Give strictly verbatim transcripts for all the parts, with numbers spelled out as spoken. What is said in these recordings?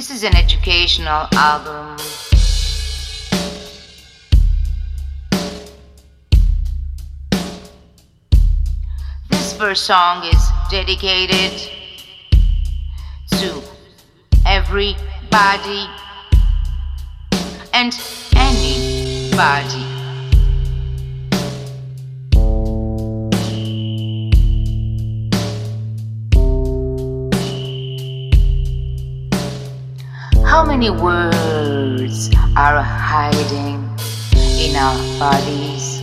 This is an educational album. This first song is dedicated to everybody and anybody. How many words are hiding in our bodies?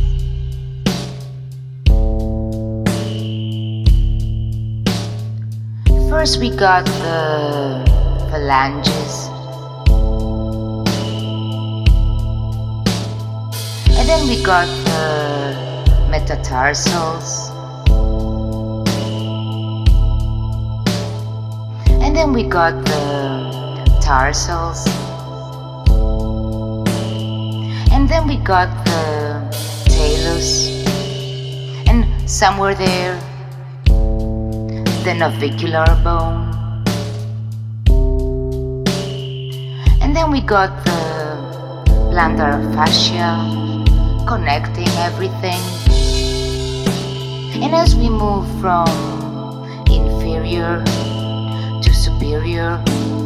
First we got the phalanges, and then we got the metatarsals, and then we got the tarsals, and then we got the talus, and somewhere there the navicular bone, and then we got the plantar fascia connecting everything. And as we move from inferior to superior,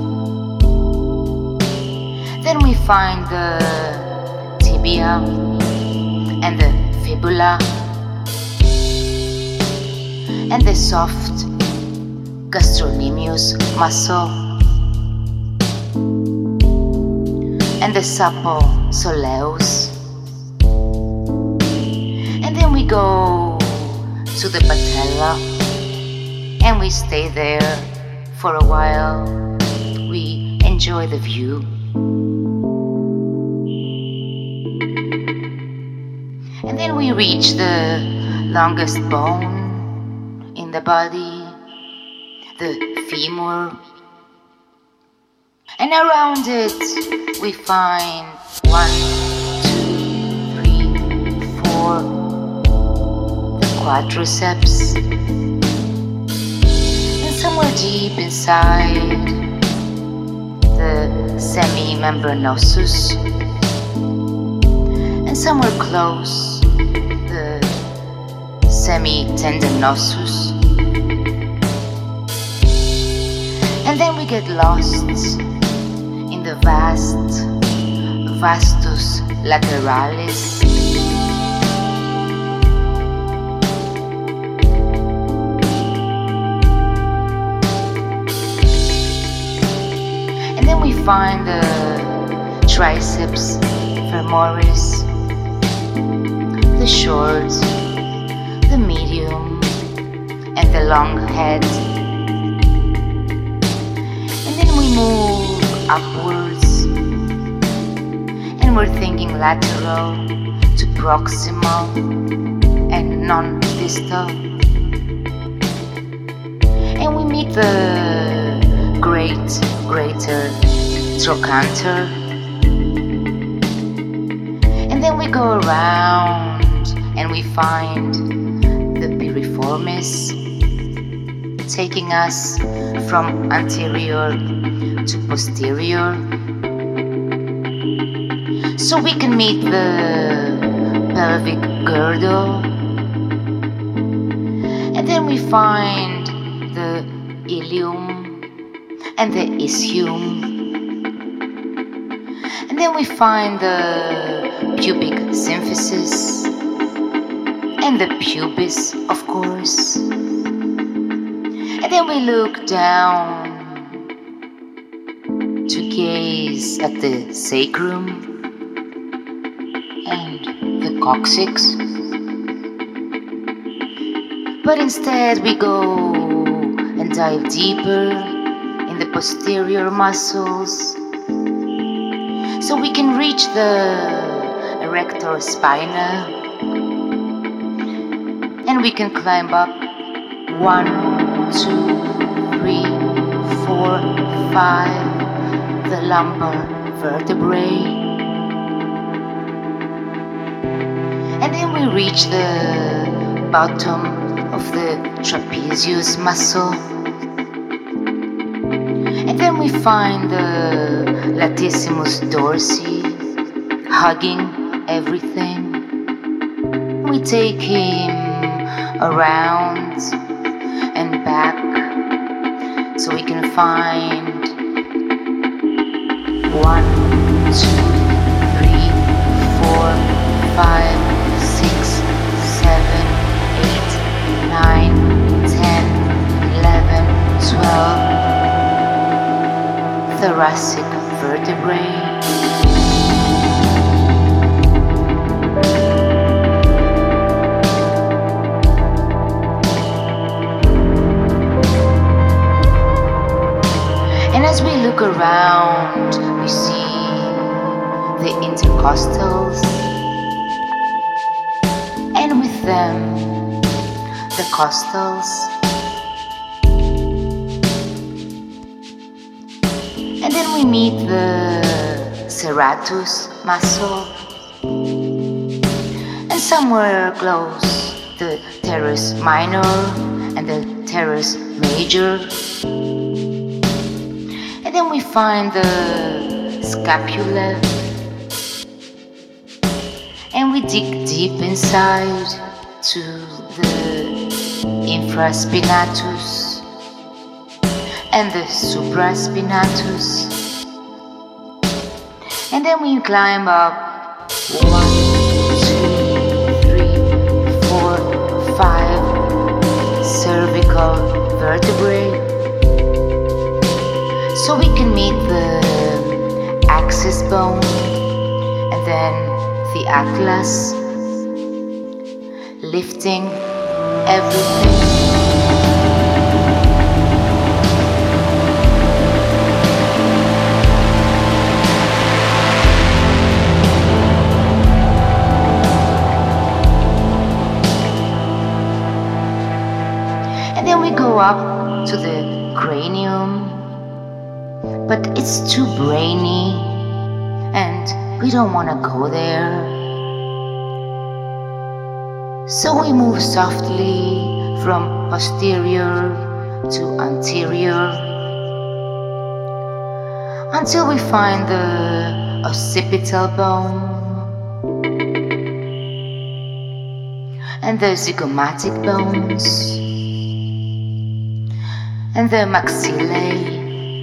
then we find the tibia and the fibula and the soft gastrocnemius muscle and the supple soleus. And then we go to the patella and we stay there for a while. We enjoy the view. And then we reach the longest bone in the body, the femur. And around it we find one, two, three, four, the quadriceps. And somewhere deep inside, the semimembranosus. And somewhere close, the semitendinosus. And then we get lost in the vast vastus lateralis. And then we find the triceps femoris, the short, the medium, and the long head. And then we move upwards, and we're thinking lateral to proximal and non-distal. And we meet the great, greater trochanter. And then we go around and we find the piriformis, taking us from anterior to posterior. So we can meet the pelvic girdle. And then we find the ilium and the ischium. And then we find the pubic symphysis and the pubis, of course. And then we look down to gaze at the sacrum and the coccyx. But instead we go and dive deeper in the posterior muscles, so we can reach the erector spina, and we can climb up one, two, three, four, five, the lumbar vertebrae. And then we reach the bottom of the trapezius muscle. And then we find the Latissimus dorsi hugging everything. We take him around and back so we can find one, two, three, four, five, six, seven, eight, nine, ten, eleven, twelve thoracic vertebrae. And as we look around, we see the intercostals, and with them, the costals. And then we meet the serratus muscle, and somewhere close, the teres minor and the teres major. And then we find the scapula, and we dig deep inside to the infraspinatus and the supraspinatus. And then we climb up one, two, three, four, five cervical vertebrae. So we can meet the axis bone and then the atlas, lifting everything. And then we go up to the cranium, but it's too brainy and we don't want to go there. So we move softly from posterior to anterior until we find the occipital bone and the zygomatic bones and the maxillae,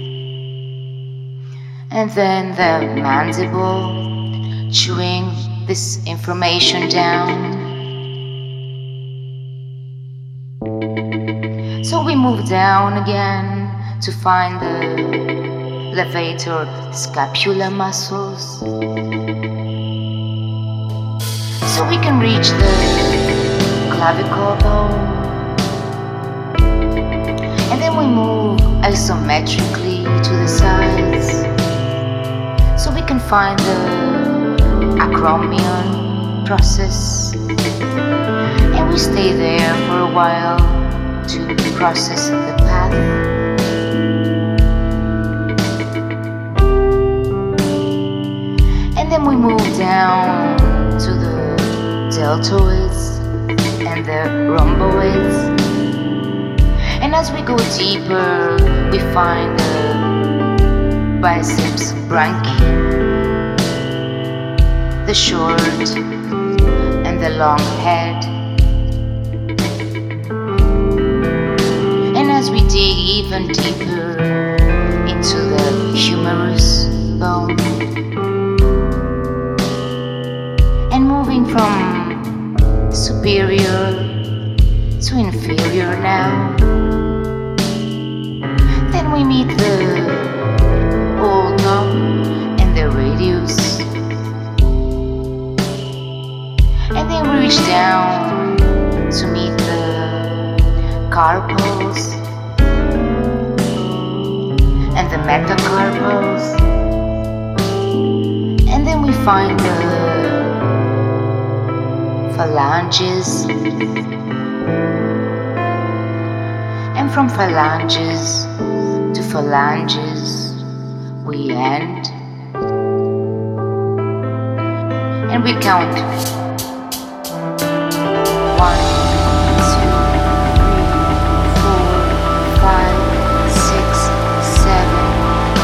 and then the mandible, chewing this information down. So we move down again to find the levator scapular muscles, so we can reach the clavicle bone. And then we move isometrically to the sides, so we can find the acromion process, and we stay there for a while to process the path. And then we move down to the deltoids and the rhomboids. And as we go deeper, we find the biceps brachii, the short and the long head. And as we dig even deeper into the humerus bone, and moving from superior to inferior now, then we meet the ulna and the radius, and then we reach down to meet the carpals and the metacarpals, and then we find the phalanges, and from phalanges to phalanges we end, and we count one, two, three, four, five, six, seven,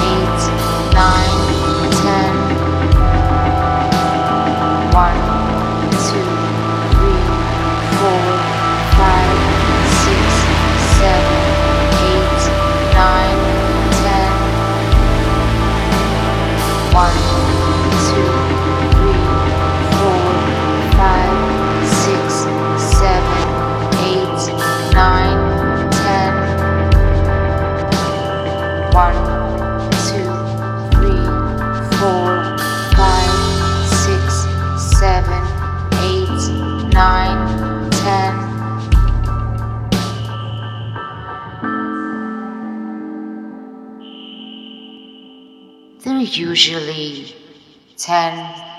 usually ten